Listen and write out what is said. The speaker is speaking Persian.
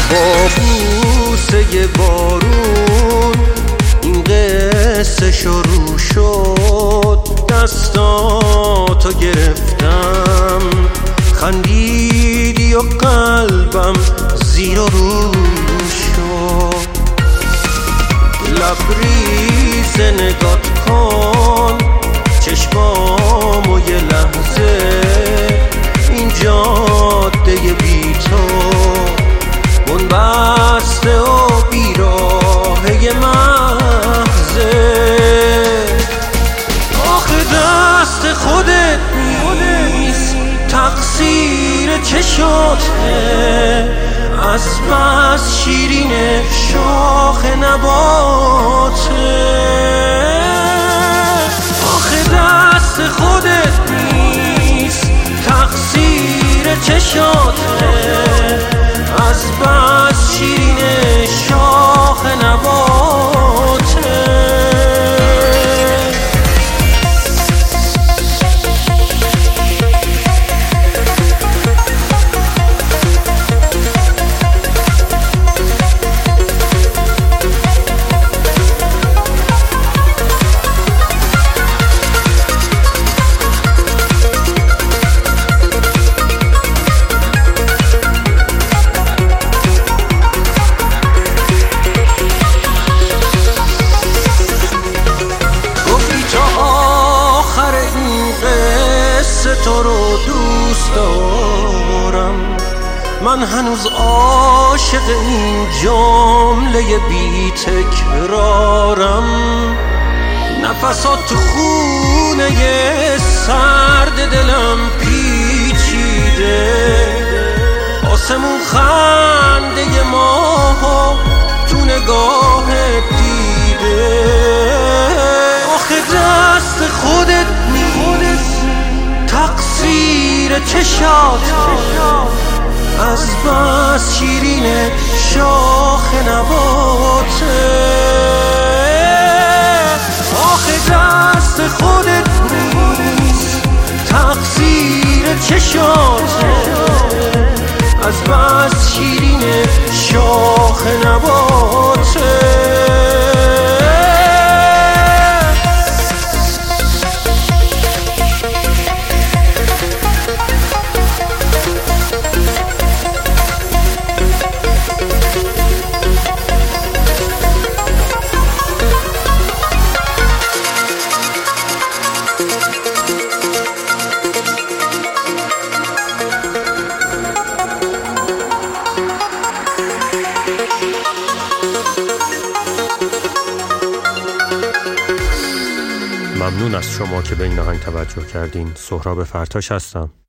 با بوسه بارون این قصه شروع شد، دستاتو گرفتم، خندیدی و قلبم زیر و رو شد. لبریز نگات کن چشمامو یه لحظه، این جاده بی تو بنبسته و بیراهه محضه. آخه دست خودت نیست، تقصیر چشاته، از بس شیرین شاخ نباته. آخه دست خودت نیست، تقصیر چشاته، از بس شیرین شاخ نباته. تو رو دوست دارم، من هنوز عاشق این جمله بی تکرارم. نفسات تو خونه سرد دلم پیچیده، آسمون خنده ماها تو نگاهت دیده. آخه دست خودت نیست، تقصیر چشاته، از بس شیرین شاخ نباته. آخه دست خودت نیست، تقصیر چشاته، از بس شیرین شاخ نباته. ممنون از شما که به این آهنگ توجه کردین. سهراب فرتاش هستم.